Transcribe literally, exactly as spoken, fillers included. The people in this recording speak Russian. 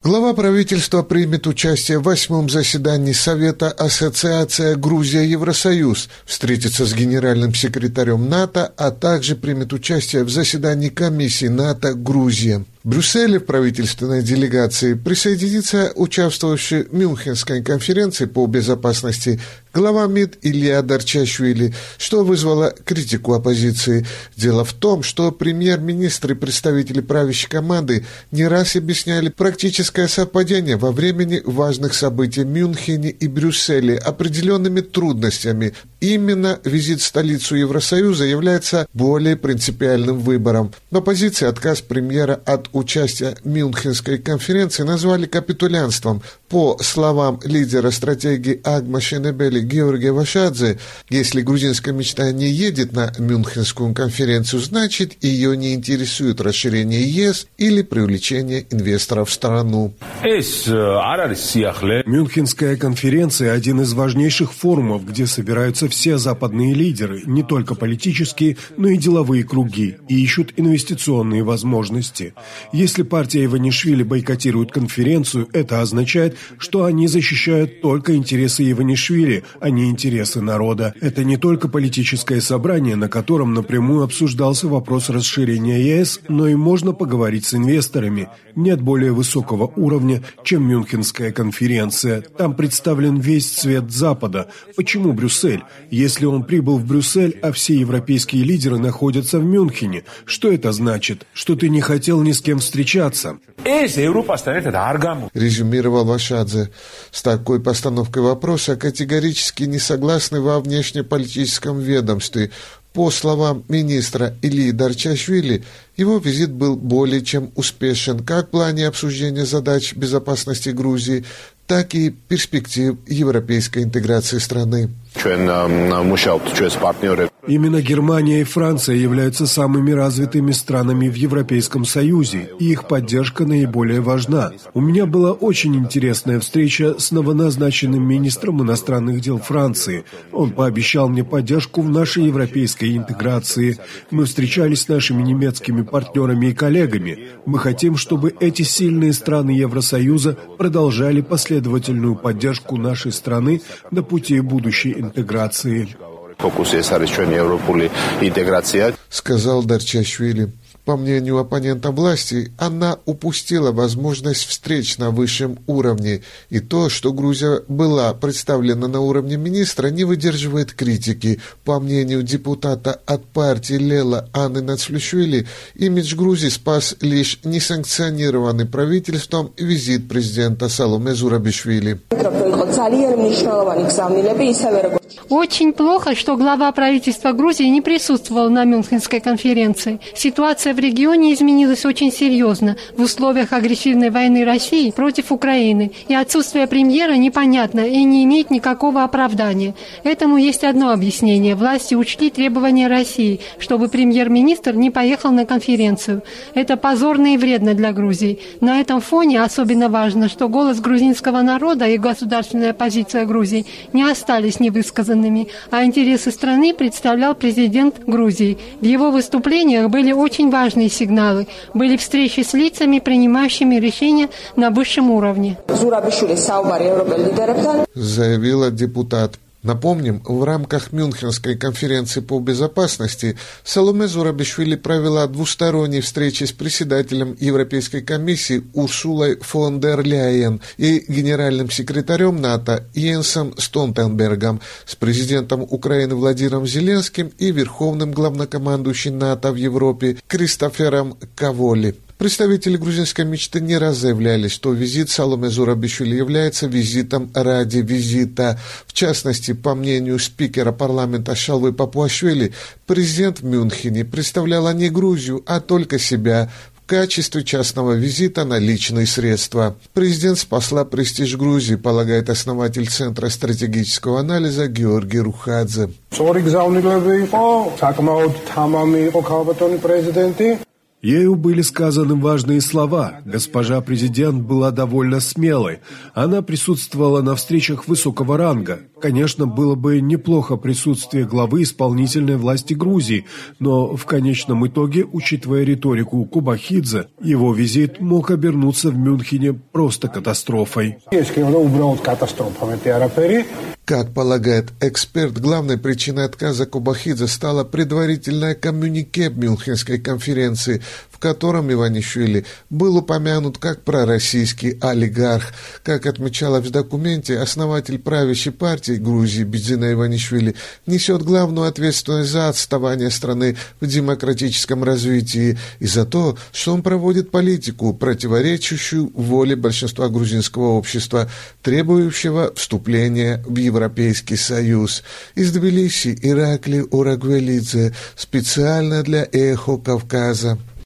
Глава правительства примет участие в восьмом заседании Совета Ассоциация Грузия-Евросоюз, встретится с генеральным секретарем НАТО, а также примет участие в заседании комиссии НАТО-Грузия. В Брюсселе в правительственной делегации присоединится участвовавший в Мюнхенской конференции по безопасности глава МИД Илья Дарчашвили, что вызвало критику оппозиции. Дело в том, что премьер-министр и представители правящей команды не раз объясняли практическое совпадение во времени важных событий в Мюнхене и Брюсселе определенными трудностями. Именно визит в столицу Евросоюза является более принципиальным выбором. В оппозиции отказ премьера от участия в Мюнхенской конференции назвали капитулянством. По словам лидера стратегии Агма Шенебели Георгия Вашадзе, если грузинская мечта не едет на Мюнхенскую конференцию, значит, ее не интересует расширение ЕС или привлечение инвесторов в страну. Мюнхенская конференция – один из важнейших форумов, где собираются все западные лидеры, не только политические, но и деловые круги, и ищут инвестиционные возможности. Если партия Иванишвили бойкотирует конференцию, это означает, что они защищают только интересы Иванишвили, а не интересы народа. Это не только политическое собрание, на котором напрямую обсуждался вопрос расширения ЕС, но и можно поговорить с инвесторами. Нет более высокого уровня, чем Мюнхенская конференция. Там представлен весь цвет Запада. Почему Брюссель? Если он прибыл в Брюссель, а все европейские лидеры находятся в Мюнхене, что это значит? Что ты не хотел ни с кем встречаться? Резюмировал Вашадзе. С такой постановкой вопроса категорически не согласны во внешнеполитическом ведомстве. По словам министра Ильи Дарчашвили, его визит был более чем успешен как в плане обсуждения задач безопасности Грузии, так и перспектив европейской интеграции страны. Именно Германия и Франция являются самыми развитыми странами в Европейском Союзе, и их поддержка наиболее важна. У меня была очень интересная встреча с новоназначенным министром иностранных дел Франции. Он пообещал мне поддержку в нашей европейской интеграции. Мы встречались с нашими немецкими партнерами и коллегами. Мы хотим, чтобы эти сильные страны Евросоюза продолжали последовательную поддержку нашей страны на пути будущей интеграции. Сказал Дарчашвили. По мнению оппонента власти, она упустила возможность встреч на высшем уровне, и то, что Грузия была представлена на уровне министра, не выдерживает критики. По мнению депутата от партии Лела Анны Нацлюшвили, имидж Грузии спас лишь несанкционированный правительством визит президента Саломе Зурабишвили. Очень плохо, что глава правительства Грузии не присутствовал на Мюнхенской конференции. Ситуация в регионе изменилась очень серьезно в условиях агрессивной войны России против Украины, и отсутствие премьера непонятно и не имеет никакого оправдания. Этому есть одно объяснение. Власти учли требования России, чтобы премьер-министр не поехал на конференцию. Это позорно и вредно для Грузии. На этом фоне особенно важно, что голос грузинского народа и государственная позиция Грузии не остались невысказанными, а интересы страны представлял президент Грузии. В его выступлениях были очень важные важные сигналы. Были встречи с лицами, принимающими решения на высшем уровне. Заявила депутат. Напомним, в рамках Мюнхенской конференции по безопасности Саломе Зурабишвили провела двусторонние встречи с председателем Европейской комиссии Урсулой фон дер Ляйен и генеральным секретарем НАТО Йенсом Столтенбергом, с президентом Украины Владимиром Зеленским и верховным главнокомандующим НАТО в Европе Кристофером Каволи. Представители грузинской мечты не раз заявляли, что визит Саломе Зурабишвили является визитом ради визита. В частности, по мнению спикера парламента Шалвы Папуашвили, президент в Мюнхене представляла не Грузию, а только себя в качестве частного визита на личные средства. Президент спасла престиж Грузии, полагает основатель Центра стратегического анализа Георгий Рухадзе. Ею были сказаны важные слова. Госпожа президент была довольно смелой. Она присутствовала на встречах высокого ранга. Конечно, было бы неплохо присутствие главы исполнительной власти Грузии, но в конечном итоге, учитывая риторику Кубахидзе, его визит мог обернуться в Мюнхене просто катастрофой. Как полагает эксперт, главной причиной отказа Кубахидзе стало предварительное коммюнике Мюнхенской конференции, в котором Иванишвили был упомянут как пророссийский олигарх. Как отмечалось в документе, основатель правящей партии Грузии Бидзина Иванишвили несет главную ответственность за отставание страны в демократическом развитии и за то, что он проводит политику, противоречащую воле большинства грузинского общества, требующего вступления в Европейский Союз. Из Тбилиси Иракли Урагвелидзе специально для «Эхо Кавказа».